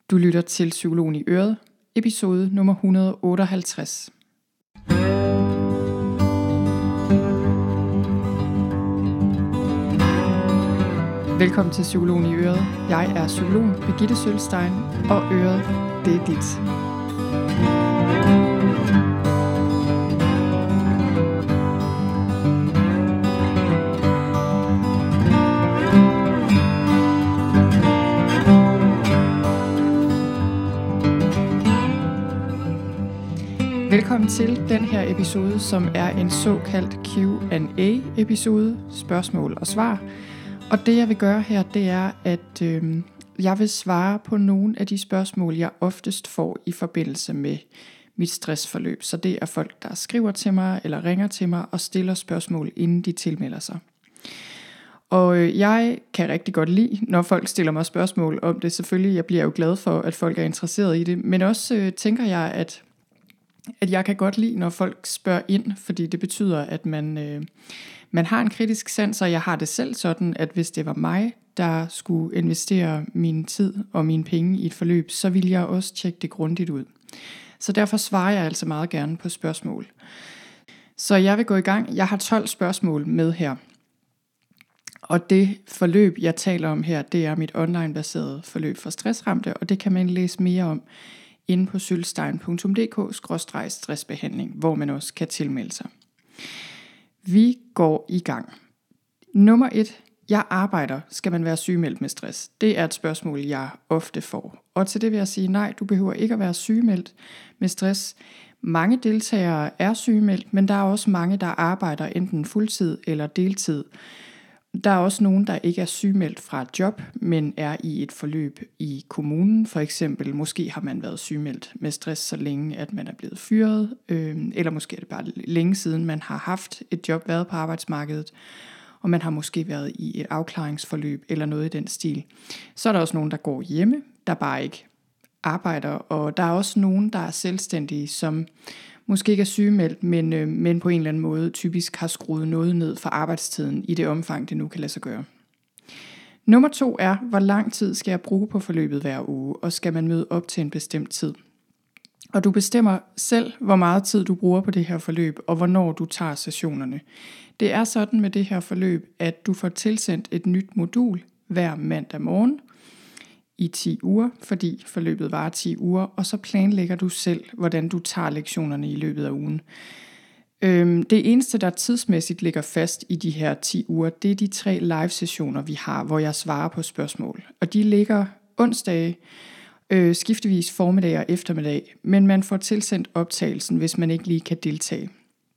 Du lytter til Psykologen i Øret, episode nummer 158. Velkommen til Psykologen i Øret. Jeg er psykologen Birgitte Sølstein, og Øret, det er dit. Velkommen til den her episode, som er en såkaldt Q&A-episode, spørgsmål og svar. Og det jeg vil gøre her, det er, at jeg vil svare på nogle af de spørgsmål, jeg oftest får i forbindelse med mit stressforløb. Så det er folk, der skriver til mig eller ringer til mig og stiller spørgsmål, inden de tilmelder sig. Og jeg kan rigtig godt lide, når folk stiller mig spørgsmål om det. Selvfølgelig, jeg bliver jo glad for, at folk er interesseret i det. Men også tænker jeg, at jeg kan godt lide, når folk spørger ind, fordi det betyder, at man har en kritisk sans, og jeg har det selv sådan, at hvis det var mig, der skulle investere min tid og mine penge i et forløb, så ville jeg også tjekke det grundigt ud. Så derfor svarer jeg altså meget gerne på spørgsmål. Så jeg vil gå i gang. Jeg har 12 spørgsmål med her. Og det forløb, jeg taler om her, det er mit online-baserede forløb for stressramte, og det kan man læse mere om inde på sølstein.dk/stressbehandling, hvor man også kan tilmelde sig. Vi går i gang. Nummer 1. Jeg arbejder. Skal man være sygemeldt med stress? Det er et spørgsmål, jeg ofte får. Og til det vil jeg sige, nej, du behøver ikke at være sygemeldt med stress. Mange deltagere er sygemeldt, men der er også mange, der arbejder enten fuldtid eller deltid. Der er også nogen, der ikke er sygemeldt fra et job, men er i et forløb i kommunen. For eksempel, måske har man været sygemeldt med stress så længe, at man er blevet fyret. Eller måske er det bare længe siden, man har haft et job, været på arbejdsmarkedet. Og man har måske været i et afklaringsforløb eller noget i den stil. Så er der også nogen, der går hjemme, der bare ikke arbejder. Og der er også nogen, der er selvstændige, som måske ikke er sygemeldt, men på en eller anden måde typisk har skruet noget ned for arbejdstiden i det omfang, det nu kan lade sig gøre. Nummer 2 er, hvor lang tid skal jeg bruge på forløbet hver uge, og skal man møde op til en bestemt tid? Og du bestemmer selv, hvor meget tid du bruger på det her forløb, og hvornår du tager sessionerne. Det er sådan med det her forløb, at du får tilsendt et nyt modul hver mandag morgen i 10 uger, fordi forløbet varer 10 uger, og så planlægger du selv, hvordan du tager lektionerne i løbet af ugen. Det eneste, der tidsmæssigt ligger fast i de her 10 uger, det er de 3 live-sessioner, vi har, hvor jeg svarer på spørgsmål. Og de ligger onsdage, skiftevis formiddag og eftermiddag, men man får tilsendt optagelsen, hvis man ikke lige kan deltage.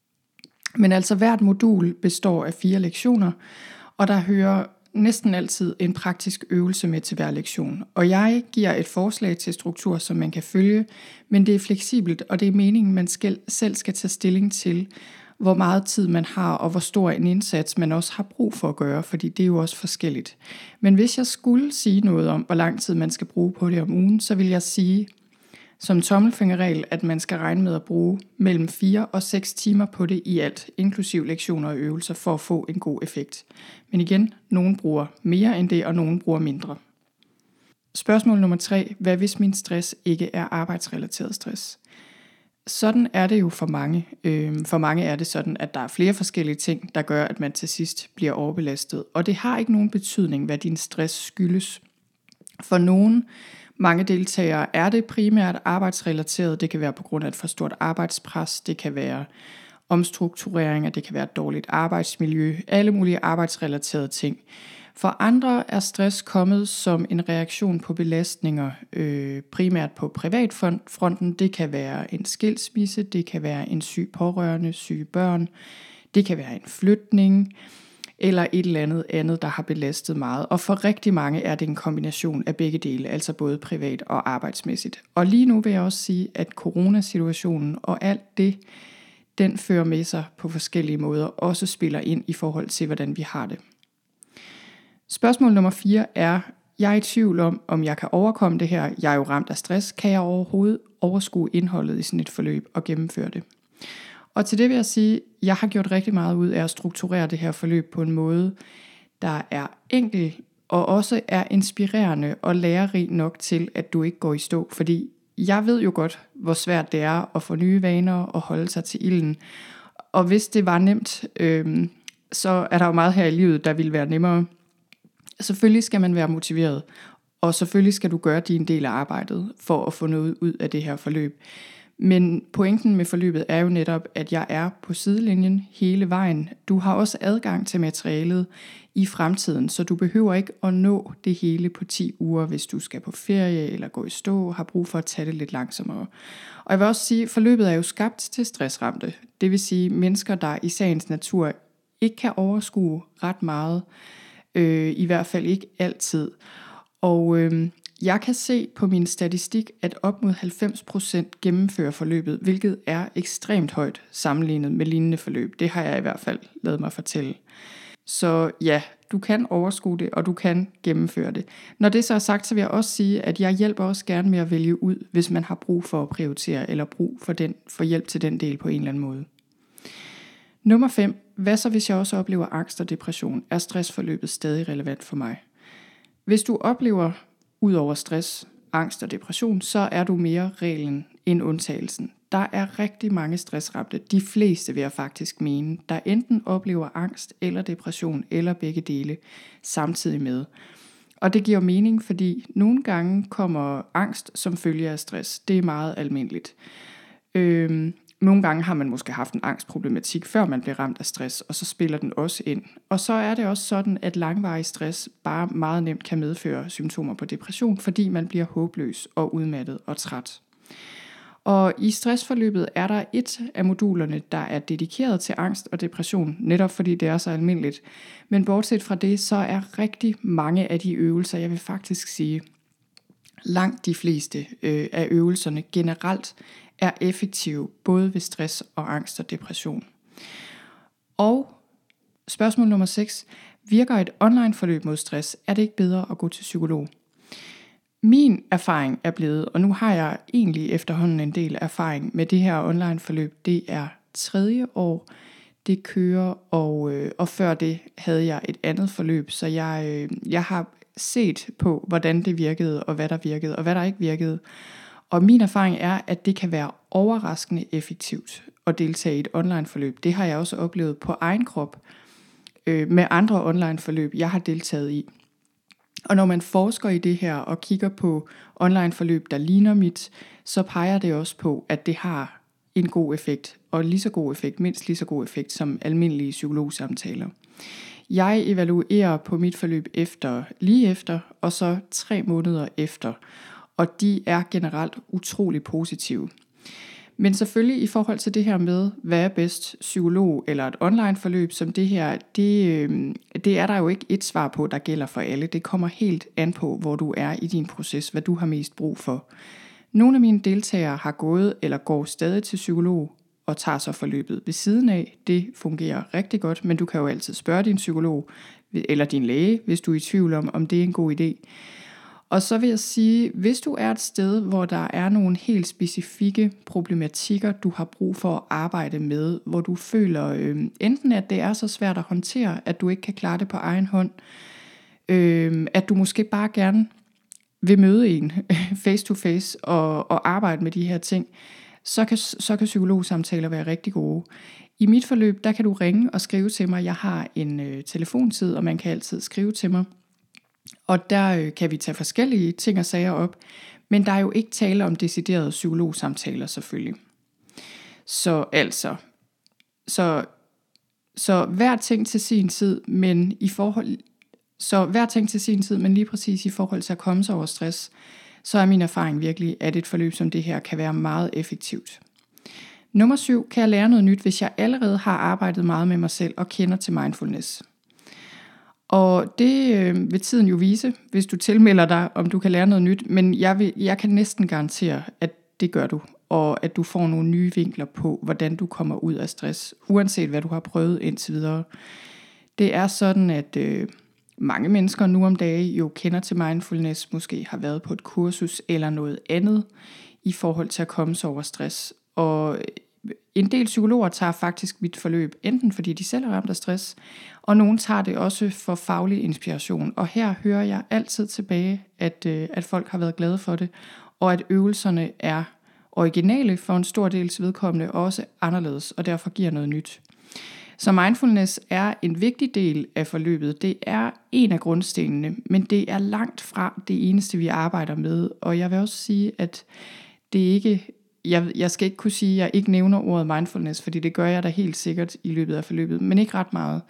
Men altså hvert modul består af 4 lektioner, og der hører næsten altid en praktisk øvelse med til hver lektion. Og jeg giver et forslag til struktur, som man kan følge, men det er fleksibelt, og det er meningen, man selv skal tage stilling til, hvor meget tid man har, og hvor stor en indsats man også har brug for at gøre, fordi det er jo også forskelligt. Men hvis jeg skulle sige noget om, hvor lang tid man skal bruge på det om ugen, så vil jeg sige som tommelfingerregel, at man skal regne med at bruge mellem 4 og 6 timer på det i alt, inklusiv lektioner og øvelser, for at få en god effekt. Men igen, nogen bruger mere end det, og nogen bruger mindre. Spørgsmål nummer 3. Hvad hvis min stress ikke er arbejdsrelateret stress? Sådan er det jo for mange. For mange er det sådan, at der er flere forskellige ting, der gør, at man til sidst bliver overbelastet. Og det har ikke nogen betydning, hvad din stress skyldes. For mange deltagere er det primært arbejdsrelateret. Det kan være på grund af et for stort arbejdspres. Det kan være omstruktureringer. Det kan være et dårligt arbejdsmiljø. Alle mulige arbejdsrelaterede ting. For andre er stress kommet som en reaktion på belastninger, primært på privatfronten. Det kan være en skilsmisse. Det kan være en syg pårørende, syge børn. Det kan være en flytning eller et eller andet, der har belastet meget. Og for rigtig mange er det en kombination af begge dele, altså både privat og arbejdsmæssigt. Og lige nu vil jeg også sige, at coronasituationen og alt det, den fører med sig på forskellige måder, også spiller ind i forhold til, hvordan vi har det. Spørgsmål nummer 4 er, jeg er i tvivl om jeg kan overkomme det her. Jeg er jo ramt af stress. Kan jeg overhovedet overskue indholdet i sådan et forløb og gennemføre det? Og til det vil jeg sige, at jeg har gjort rigtig meget ud af at strukturere det her forløb på en måde, der er enkel og også er inspirerende og lærerig nok til, at du ikke går i stå. Fordi jeg ved jo godt, hvor svært det er at få nye vaner og holde sig til ilden. Og hvis det var nemt, så er der jo meget her i livet, der ville være nemmere. Selvfølgelig skal man være motiveret, og selvfølgelig skal du gøre din del af arbejdet for at få noget ud af det her forløb. Men pointen med forløbet er jo netop, at jeg er på sidelinjen hele vejen. Du har også adgang til materialet i fremtiden, så du behøver ikke at nå det hele på 10 uger, hvis du skal på ferie eller gå i stå og har brug for at tage det lidt langsommere. Og jeg vil også sige, at forløbet er jo skabt til stressramte. Det vil sige mennesker, der i sagens natur ikke kan overskue ret meget, i hvert fald ikke altid. Og jeg kan se på min statistik, at op mod 90% gennemfører forløbet, hvilket er ekstremt højt sammenlignet med lignende forløb. Det har jeg i hvert fald ladet mig fortælle. Så ja, du kan overskue det, og du kan gennemføre det. Når det så er sagt, så vil jeg også sige, at jeg hjælper også gerne med at vælge ud, hvis man har brug for at prioritere, eller brug for hjælp til den del på en eller anden måde. Nummer 5. Hvad så hvis jeg også oplever angst og depression? Er stressforløbet stadig relevant for mig? Hvis du oplever ud over stress, angst og depression, så er du mere reglen end undtagelsen. Der er rigtig mange stressramte, de fleste vil jeg faktisk mene, der enten oplever angst eller depression eller begge dele samtidig med. Og det giver mening, fordi nogle gange kommer angst som følge af stress. Det er meget almindeligt. Nogle gange har man måske haft en angstproblematik, før man bliver ramt af stress, og så spiller den også ind. Og så er det også sådan, at langvarig stress bare meget nemt kan medføre symptomer på depression, fordi man bliver håbløs og udmattet og træt. Og i stressforløbet er der et af modulerne, der er dedikeret til angst og depression, netop fordi det er så almindeligt. Men bortset fra det, så er rigtig mange af de øvelser, jeg vil faktisk sige, langt de fleste af øvelserne generelt er effektive, både ved stress og angst og depression. Og spørgsmål nummer 6. Virker et online forløb mod stress? Er det ikke bedre at gå til psykolog? Min erfaring er blevet, og nu har jeg egentlig efterhånden en del erfaring med det her online forløb, det er 3. år, det kører, og før det havde jeg et andet forløb, så jeg har set på, hvordan det virkede, og hvad der virkede, og hvad der ikke virkede. Og min erfaring er, at det kan være overraskende effektivt at deltage i et online forløb. Det har jeg også oplevet på egen krop med andre online forløb, jeg har deltaget i. Og når man forsker i det her og kigger på online forløb, der ligner mit, så peger det også på, at det har en god effekt, og lige så god effekt, mindst lige så god effekt som almindelige psykologsamtaler. Jeg evaluerer på mit forløb lige efter, og så 3 måneder efter, og de er generelt utrolig positive. Men selvfølgelig i forhold til det her med, hvad er bedst, psykolog eller et online forløb som det her, det er der jo ikke et svar på, der gælder for alle. Det kommer helt an på, hvor du er i din proces, hvad du har mest brug for. Nogle af mine deltagere har gået eller går stadig til psykolog og tager så forløbet ved siden af. Det fungerer rigtig godt, men du kan jo altid spørge din psykolog eller din læge, hvis du er i tvivl om det er en god idé. Og så vil jeg sige, hvis du er et sted, hvor der er nogle helt specifikke problematikker, du har brug for at arbejde med, hvor du føler enten, at det er så svært at håndtere, at du ikke kan klare det på egen hånd, at du måske bare gerne vil møde en face to face og arbejde med de her ting, så kan psykologsamtaler være rigtig gode. I mit forløb, der kan du ringe og skrive til mig. Jeg har en telefontid, og man kan altid skrive til mig. Og der kan vi tage forskellige ting og sager op, men der er jo ikke tale om deciderede psykologsamtaler selvfølgelig. Så hver ting til sin tid, men lige præcis i forhold til at komme sig over stress, så er min erfaring virkelig, at et forløb som det her kan være meget effektivt. Nummer 7. Kan jeg lære noget nyt, hvis jeg allerede har arbejdet meget med mig selv og kender til mindfulness? Og det vil tiden jo vise, hvis du tilmelder dig, om du kan lære noget nyt. Men jeg kan næsten garantere, at det gør du. Og at du får nogle nye vinkler på, hvordan du kommer ud af stress, uanset hvad du har prøvet indtil videre. Det er sådan, at mange mennesker nu om dagen jo kender til mindfulness, måske har været på et kursus eller noget andet i forhold til at komme sig over stress. Og En del psykologer tager faktisk mit forløb, enten fordi de selv er ramt af stress, og nogen tager det også for faglig inspiration. Og her hører jeg altid tilbage, at folk har været glade for det, og at øvelserne er originale for en stor dels vedkommende, og også anderledes, og derfor giver noget nyt. Så mindfulness er en vigtig del af forløbet. Det er en af grundstenene, men det er langt fra det eneste, vi arbejder med. Og jeg vil også sige, at det ikke... Jeg skal ikke kunne sige, at jeg ikke nævner ordet mindfulness, fordi det gør jeg da helt sikkert i løbet af forløbet, men ikke ret meget.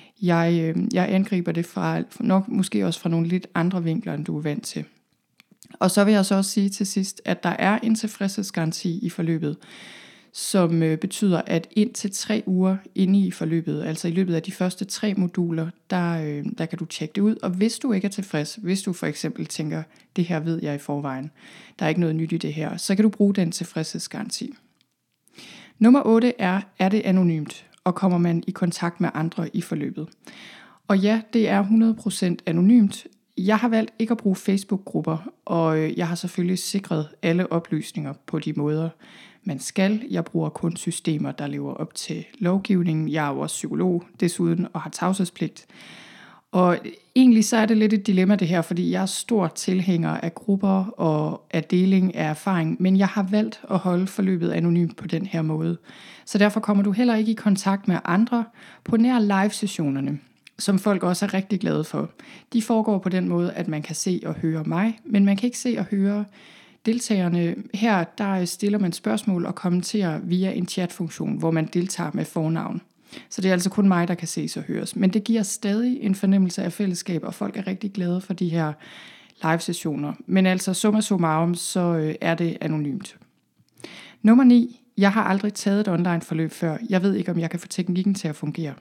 Jeg angriber det fra, nok måske også fra nogle lidt andre vinkler, end du er vant til. Og så vil jeg så også sige til sidst, at der er en tilfredshedsgaranti i forløbet, som betyder, at indtil 3 uger inde i forløbet, altså i løbet af de første 3 moduler, der kan du tjekke det ud. Og hvis du ikke er tilfreds, hvis du for eksempel tænker, det her ved jeg i forvejen, der er ikke noget nyt i det her, så kan du bruge den tilfredshedsgaranti. Nummer 8 er det anonymt, og kommer man i kontakt med andre i forløbet? Og ja, det er 100% anonymt. Jeg har valgt ikke at bruge Facebook-grupper, og jeg har selvfølgelig sikret alle oplysninger på de måder, man skal. Jeg bruger kun systemer, der lever op til lovgivningen. Jeg er jo også psykolog desuden og har tavshedspligt. Og egentlig så er det lidt et dilemma det her, fordi jeg er stor tilhænger af grupper og af deling af erfaring, men jeg har valgt at holde forløbet anonymt på den her måde. Så derfor kommer du heller ikke i kontakt med andre på nær live-sessionerne, som folk også er rigtig glade for. De foregår på den måde, at man kan se og høre mig, men man kan ikke se og høre deltagerne. Her der stiller man spørgsmål og kommenterer via en chatfunktion, hvor man deltager med fornavn. Så det er altså kun mig, der kan ses og høres. Men det giver stadig en fornemmelse af fællesskab, og folk er rigtig glade for de her live-sessioner. Men altså summa summarum, så er det anonymt. Nummer 9. Jeg har aldrig taget et online forløb før. Jeg ved ikke, om jeg kan få teknikken til at fungere.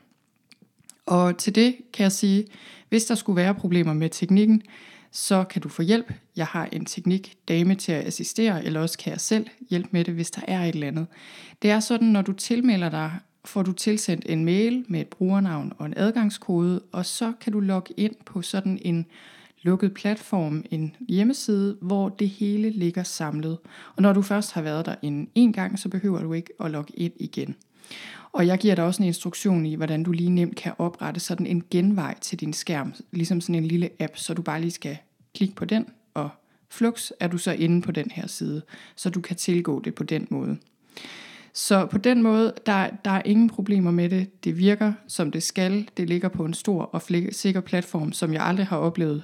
Og til det kan jeg sige, hvis der skulle være problemer med teknikken, så kan du få hjælp. Jeg har en teknikdame til at assistere, eller også kan jeg selv hjælpe med det, hvis der er et eller andet. Det er sådan, når du tilmelder dig, får du tilsendt en mail med et brugernavn og en adgangskode, og så kan du logge ind på sådan en lukket platform, en hjemmeside, hvor det hele ligger samlet. Og når du først har været der en gang, så behøver du ikke at logge ind igen. Og jeg giver dig også en instruktion i, hvordan du lige nemt kan oprette sådan en genvej til din skærm, ligesom sådan en lille app, så du bare lige skal klikke på den, og flux er du så inde på den her side, så du kan tilgå det på den måde. Så på den måde, der er ingen problemer med det. Det virker, som det skal. Det ligger på en stor og sikker platform, som jeg aldrig har oplevet,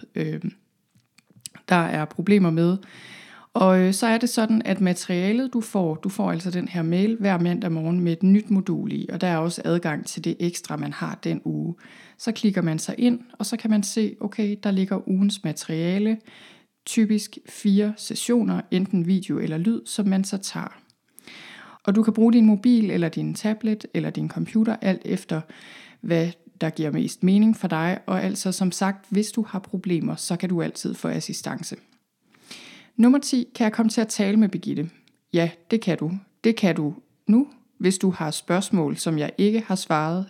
der er problemer med. Og så er det sådan, at materialet du får altså den her mail hver mandag morgen med et nyt modul i, og der er også adgang til det ekstra, man har den uge. Så klikker man sig ind, og så kan man se, okay, der ligger ugens materiale, typisk 4 sessioner, enten video eller lyd, som man så tager. Og du kan bruge din mobil, eller din tablet, eller din computer, alt efter hvad der giver mest mening for dig. Og altså som sagt, hvis du har problemer, så kan du altid få assistance. Nummer 10, kan jeg komme til at tale med Birgitte? Ja, det kan du. Det kan du nu, hvis du har spørgsmål, som jeg ikke har svaret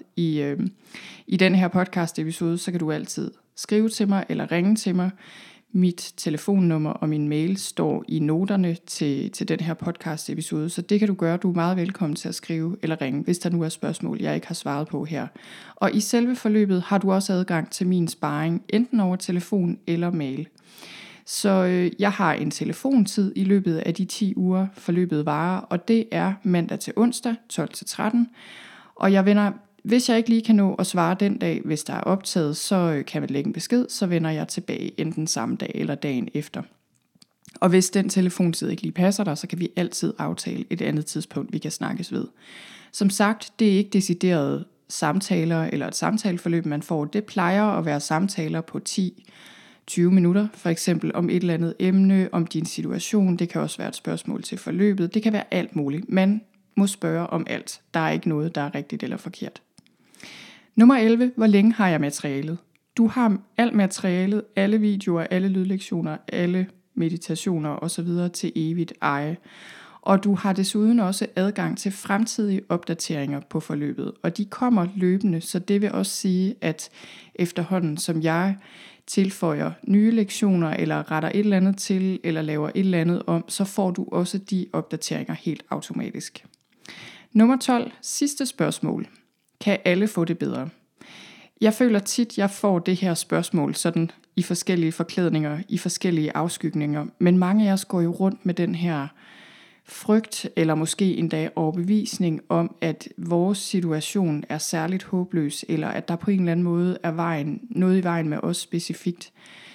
i den her podcast episode, så kan du altid skrive til mig eller ringe til mig. Mit telefonnummer og min mail står i noterne til den her podcast episode, så det kan du gøre. Du er meget velkommen til at skrive eller ringe, hvis der nu er spørgsmål, jeg ikke har svaret på her. Og i selve forløbet har du også adgang til min sparring, enten over telefon eller mail. Så jeg har en telefontid i løbet af de 10 uger forløbet varer, og det er mandag til onsdag 12-13. Og hvis jeg ikke lige kan nå at svare den dag, hvis der er optaget, så kan man lægge en besked, så vender jeg tilbage enten samme dag eller dagen efter. Og hvis den telefontid ikke lige passer dig, så kan vi altid aftale et andet tidspunkt, vi kan snakkes ved. Som sagt, det er ikke deciderede samtaler eller et samtaleforløb, man får. Det plejer at være samtaler på 10-20 minutter, for eksempel om et eller andet emne, om din situation. Det kan også være et spørgsmål til forløbet. Det kan være alt muligt. Man må spørge om alt. Der er ikke noget, der er rigtigt eller forkert. Nummer 11. Hvor længe har jeg materialet? Du har alt materialet, alle videoer, alle lydlektioner, alle meditationer osv. til evigt eje. Og du har desuden også adgang til fremtidige opdateringer på forløbet. Og de kommer løbende, så det vil også sige, at efterhånden som jeg tilføjer nye lektioner, eller retter et eller andet til, eller laver et eller andet om, så får du også de opdateringer helt automatisk. Nummer 12. Sidste spørgsmål. Kan alle få det bedre? Jeg føler tit, jeg får det her spørgsmål sådan i forskellige forklædninger, i forskellige afskygninger. Men mange af os går jo rundt med den her frygt, eller måske endda overbevisning om, at vores situation er særligt håbløs, eller at der på en eller anden måde er noget i vejen med os specifikt,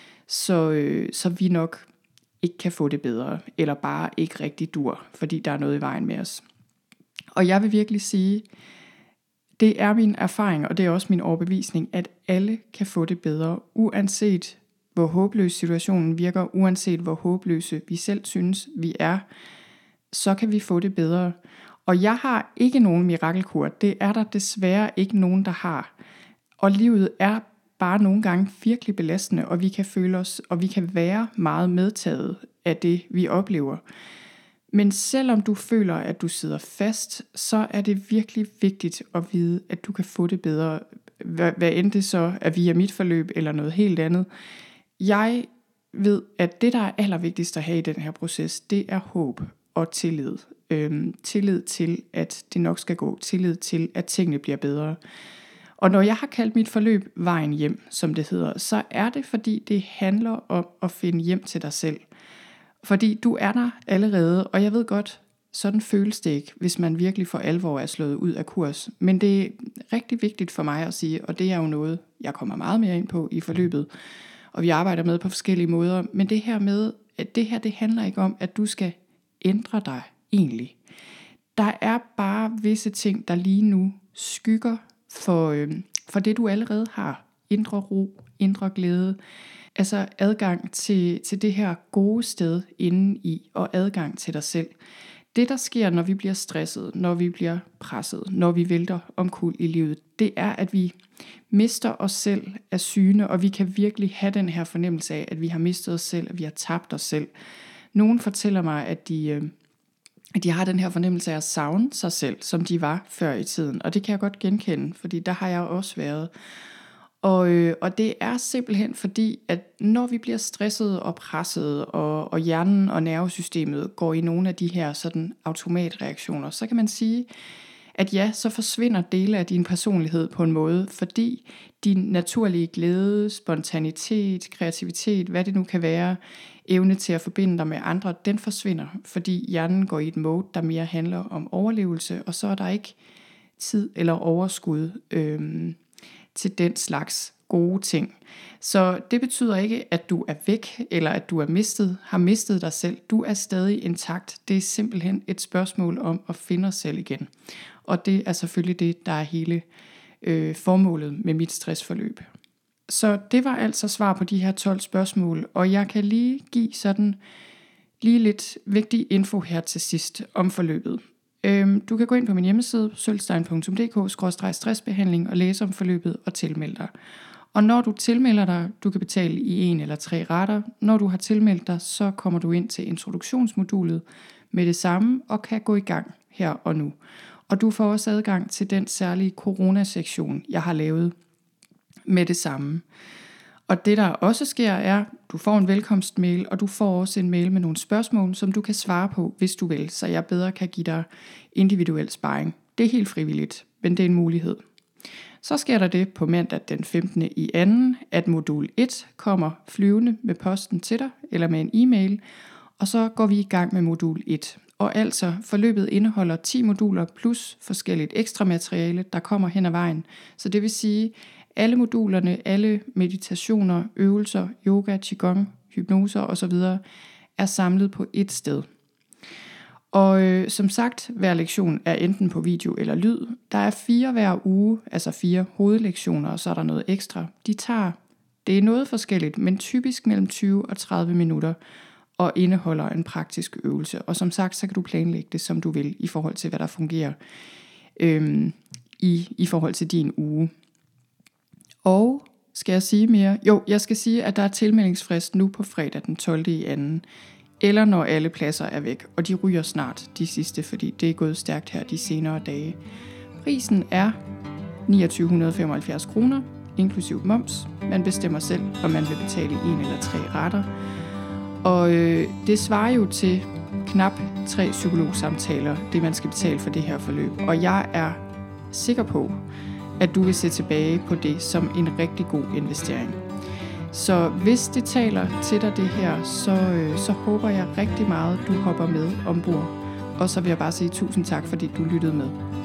så vi nok ikke kan få det bedre, eller bare ikke rigtig dur, fordi der er noget i vejen med os. Og jeg vil virkelig sige, det er min erfaring, og det er også min overbevisning, at alle kan få det bedre, uanset hvor håbløs situationen virker, uanset hvor håbløse vi selv synes, vi er, så kan vi få det bedre. Og jeg har ikke nogen mirakelkur. Det er der desværre ikke nogen, der har. Og livet er bare nogle gange virkelig belastende, og vi kan føle os, og vi kan være meget medtaget af det, vi oplever. Men selvom du føler, at du sidder fast, så er det virkelig vigtigt at vide, at du kan få det bedre. Hvad end det så er via mit forløb eller noget helt andet. Jeg ved, at det, der er allervigtigst at have i den her proces, det er håb og tillid. Tillid til, at det nok skal gå. Tillid til, at tingene bliver bedre. Og når jeg har kaldt mit forløb vejen hjem, som det hedder, så er det, fordi det handler om at finde hjem til dig selv. Fordi du er der allerede, og jeg ved godt, sådan føles det ikke, hvis man virkelig for alvor er slået ud af kurs. Men det er rigtig vigtigt for mig at sige, og det er jo noget, jeg kommer meget mere ind på i forløbet, og vi arbejder med på forskellige måder. Men det her med, at det handler ikke om, at du skal ændre dig egentlig. Der er bare visse ting, der lige nu skygger for det, du allerede har. Indre ro, indre glæde. Altså adgang til det her gode sted inde i, og adgang til dig selv. Det, der sker, når vi bliver stresset, når vi bliver presset, når vi vælter omkuld i livet, det er, at vi mister os selv af syne, og vi kan virkelig have den her fornemmelse af, at vi har mistet os selv, at vi har tabt os selv. Nogen fortæller mig, at de har den her fornemmelse af at savne sig selv, som de var før i tiden. Og det kan jeg godt genkende, fordi der har jeg også været. Og det er simpelthen fordi, at når vi bliver stresset og presset, og hjernen og nervesystemet går i nogle af de her sådan automatreaktioner, så kan man sige, at ja, så forsvinder dele af din personlighed på en måde, fordi din naturlige glæde, spontanitet, kreativitet, hvad det nu kan være, evne til at forbinde dig med andre, den forsvinder, fordi hjernen går i et mode, der mere handler om overlevelse, og så er der ikke tid eller overskud til den slags gode ting. Så det betyder ikke, at du er væk, eller at du har mistet dig selv. Du er stadig intakt. Det er simpelthen et spørgsmål om at finde dig selv igen. Og det er selvfølgelig det, der er hele formålet med mit stressforløb. Så det var altså svar på de her 12 spørgsmål, og jeg kan lige give sådan lidt vigtig info her til sidst om forløbet. Du kan gå ind på min hjemmeside, sølvstein.dk/stressbehandling og læse om forløbet og tilmelde dig. Og når du tilmelder dig, du kan betale i 1 eller 3 rater. Når du har tilmeldt dig, så kommer du ind til introduktionsmodulet med det samme og kan gå i gang her og nu. Og du får også adgang til den særlige coronasektion, jeg har lavet med det samme. Og det der også sker er, du får en velkomstmail, og du får også en mail med nogle spørgsmål, som du kan svare på, hvis du vil, så jeg bedre kan give dig individuel sparring. Det er helt frivilligt, men det er en mulighed. Så sker der det på mandag den 15. i anden, at modul 1 kommer flyvende med posten til dig, eller med en e-mail, og så går vi i gang med modul 1. Og altså, forløbet indeholder 10 moduler plus forskelligt ekstra materiale, der kommer hen ad vejen. Så det vil sige, alle modulerne, alle meditationer, øvelser, yoga, qigong, hypnoser osv. er samlet på et sted. Og som sagt, hver lektion er enten på video eller lyd. Der er 4 hver uge, altså 4 hovedlektioner, og så er der noget ekstra. Det er noget forskelligt, men typisk mellem 20 og 30 minutter, og indeholder en praktisk øvelse. Og som sagt, så kan du planlægge det, som du vil, i forhold til, hvad der fungerer i forhold til din uge. Og skal jeg sige mere? Jo, jeg skal sige, at der er tilmeldingsfrist nu på fredag den 12. i anden. Eller når alle pladser er væk, og de ryger snart de sidste, fordi det er gået stærkt her de senere dage. Prisen er 2975 kroner, inklusiv moms. Man bestemmer selv, om man vil betale 1 eller 3 rater. Og det svarer jo til knap 3 psykologsamtaler, det man skal betale for det her forløb. Og jeg er sikker på, at du vil se tilbage på det som en rigtig god investering. Så hvis det taler til dig det her, så håber jeg rigtig meget, du hopper med ombord. Og så vil jeg bare sige tusind tak, fordi du lyttede med.